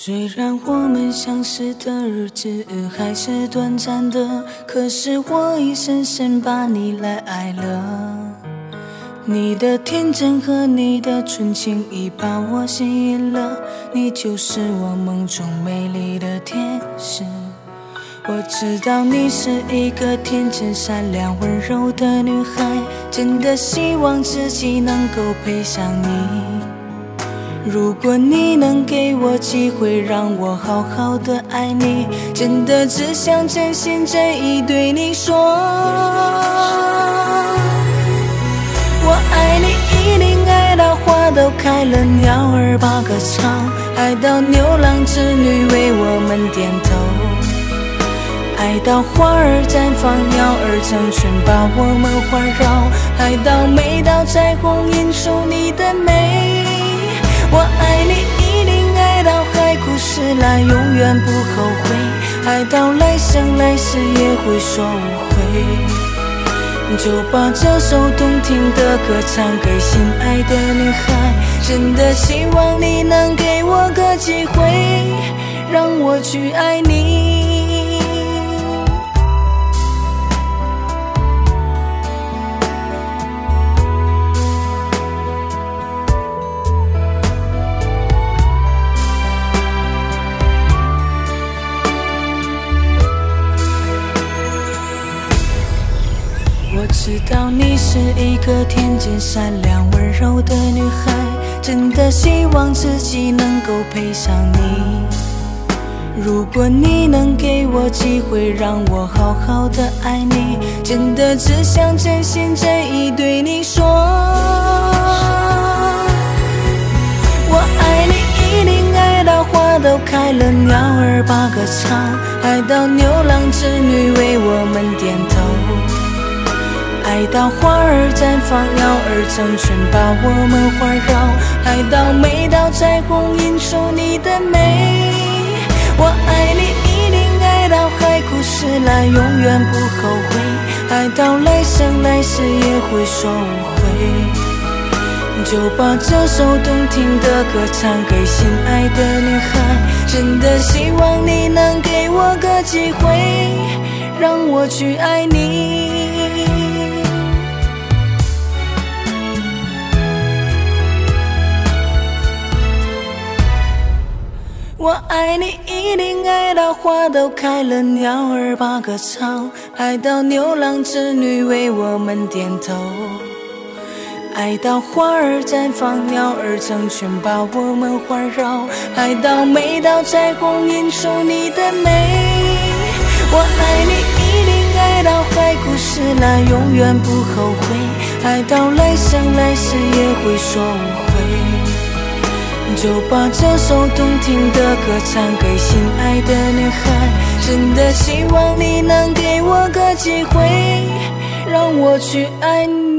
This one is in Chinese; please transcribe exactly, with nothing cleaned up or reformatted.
虽然我们相识的日子还是短暂的，可是我已深深把你来爱了。你的天真和你的纯情已把我吸引了，你就是我梦中美丽的天使。我知道你是一个天真善良温柔的女孩，真的希望自己能够配上你。如果你能给我机会让我好好的爱你，真的只想真心真意对你说，我爱你一定爱到花都开了，鸟儿把歌唱，爱到牛郎织女为我们点头，爱到花儿绽放，鸟儿成群把我们环绕，爱到每道彩虹映出你的美。我爱你一定爱到海枯石烂，永远不后悔，爱到来生来世也会说无悔。就把这首动听的歌唱给心爱的女孩，真的希望你能给我个机会，让我去爱你。我知道你是一个天真善良温柔的女孩，真的希望自己能够配上你。如果你能给我机会让我好好的爱你，真的只想真心真意对你说，我爱你一定爱到花都开了，鸟儿把歌唱，爱到牛郎织女为我们点头，爱到花儿绽放，鸟儿成群把我们环绕，爱到每道彩虹映出你的美。我爱你一定爱到海枯石烂，永远不后悔，爱到来生来世也会说无悔。就把这首动听的歌唱给心爱的女孩，真的希望你能给我个机会，让我去爱你。我爱你一定爱到花都开了，鸟儿把歌唱，爱到牛郎织女为我们点头，爱到花儿绽放，鸟儿成群把我们环绕，爱到每道彩虹映出你的美。我爱你一定爱到海枯石烂，永远不后悔，爱到来生来世也会说无悔。就把这首动听的歌唱给心爱的女孩，真的希望你能给我个机会，让我去爱你。